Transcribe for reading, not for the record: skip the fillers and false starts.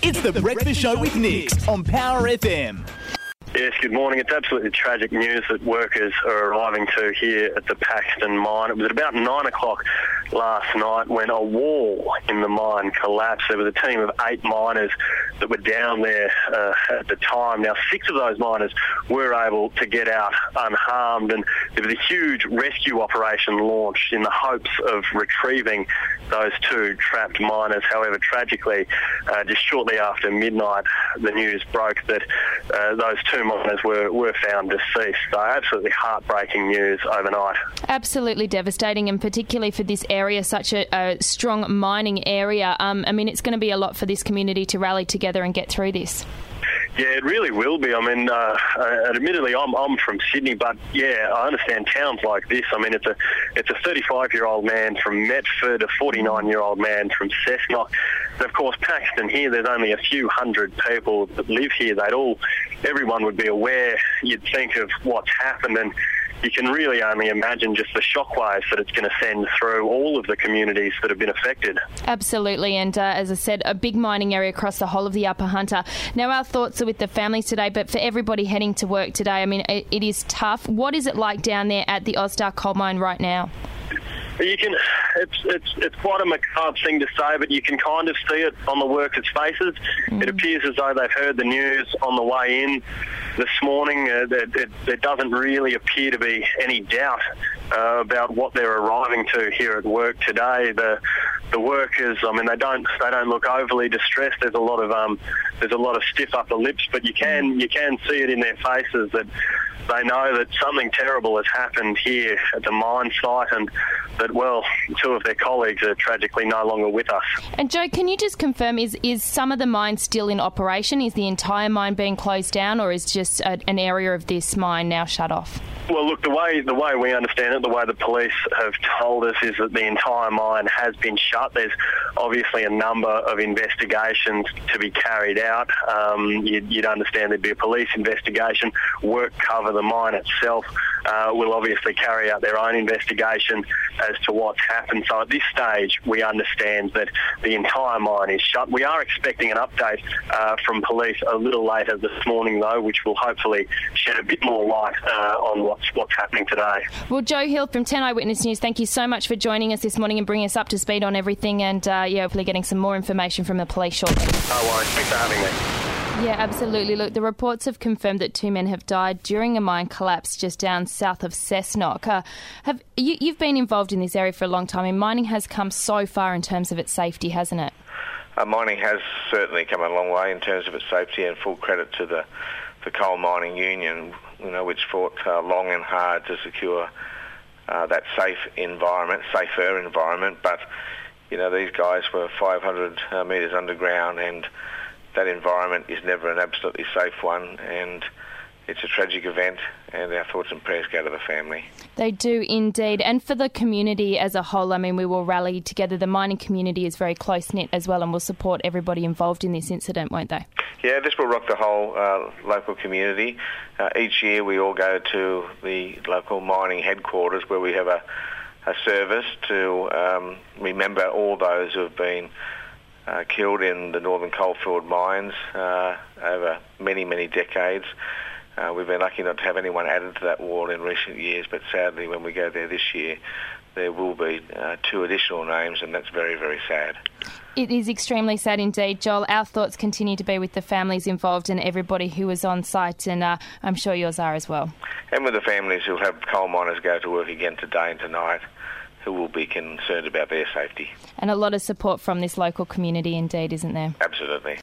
It's the Breakfast Show with Nix on Power FM. Yes, good morning. It's absolutely tragic news that workers are arriving to here at the Paxton mine. It was at about 9 o'clock last night when a wall in the mine collapsed. There was a team of 8 miners that were down there at the time. Now, 6 of those miners were able to get out unharmed, and there was a huge rescue operation launched in the hopes of retrieving those 2 trapped miners. However, tragically, just shortly after midnight, the news broke that those 2 miners were found deceased. So absolutely heartbreaking news overnight. Absolutely devastating, and particularly for this area, such a strong mining area. I mean, it's going to be a lot for this community to rally together and get through this. Yeah, it really will be. I mean, admittedly, I'm from Sydney, but yeah, I understand towns like this. I mean, it's a 35-year-old man from Medford, a 49-year-old man from Cessnock. And of course, Paxton here, there's only a few hundred people that live here. Everyone would be aware, you'd think, of what's happened, and you can really only imagine just the shockwaves that it's going to send through all of the communities that have been affected. Absolutely, and as I said, a big mining area across the whole of the Upper Hunter. Now, our thoughts are with the families today, but for everybody heading to work today, I mean, it is tough. What is it like down there at the Austar coal mine right now? It's quite a macabre thing to say, but you can kind of see it on the workers' faces. It appears as though they've heard the news on the way in this morning. There doesn't really appear to be any doubt about what they're arriving to here at work today. The workers, I mean, they don't look overly distressed. There's a lot of stiff upper lips, but you can see it in their faces that they know that something terrible has happened here at the mine site, and that, well, 2 of their colleagues are tragically no longer with us. And Joe, can you just confirm, is some of the mine still in operation? Is the entire mine being closed down, or is just an area of this mine now shut off? Well, look, the way we understand it, the way the police have told us, is that the entire mine has been shut. There's obviously a number of investigations to be carried out. You'd understand there'd be a police investigation. WorkCover, the mine itself, will obviously carry out their own investigation as to what's happened. So at this stage, we understand that the entire mine is shut. We are expecting an update from police a little later this morning, though, which will hopefully shed a bit more light on what's happening today. Well, Joe Hill from 10 Eyewitness News, thank you so much for joining us this morning and bringing us up to speed on everything, and hopefully getting some more information from the police shortly. No worries. Thanks for having me. Yeah, absolutely. Look, the reports have confirmed that 2 men have died during a mine collapse just down south of Cessnock. You've been involved in this area for a long time, and mining has come so far in terms of its safety, hasn't it? Mining has certainly come a long way in terms of its safety, and full credit to the Coal Mining Union, which fought long and hard to secure that safer environment. But these guys were 500 metres underground, and that environment is never an absolutely safe one, and it's a tragic event, and our thoughts and prayers go to the family. They do indeed. And for the community as a whole, I mean, we will rally together. The mining community is very close-knit as well, and will support everybody involved in this incident, won't they? Yeah, this will rock the whole local community. Each year we all go to the local mining headquarters where we have a service to remember all those who have been killed in the Northern Coalfield mines over many, many decades. We've been lucky not to have anyone added to that wall in recent years, but sadly when we go there this year, there will be 2 additional names, and that's very, very sad. It is extremely sad indeed, Joel. Our thoughts continue to be with the families involved and everybody who was on site, and I'm sure yours are as well. And with the families who have coal miners go to work again today and tonight, who will be concerned about their safety. And a lot of support from this local community indeed, isn't there? Absolutely.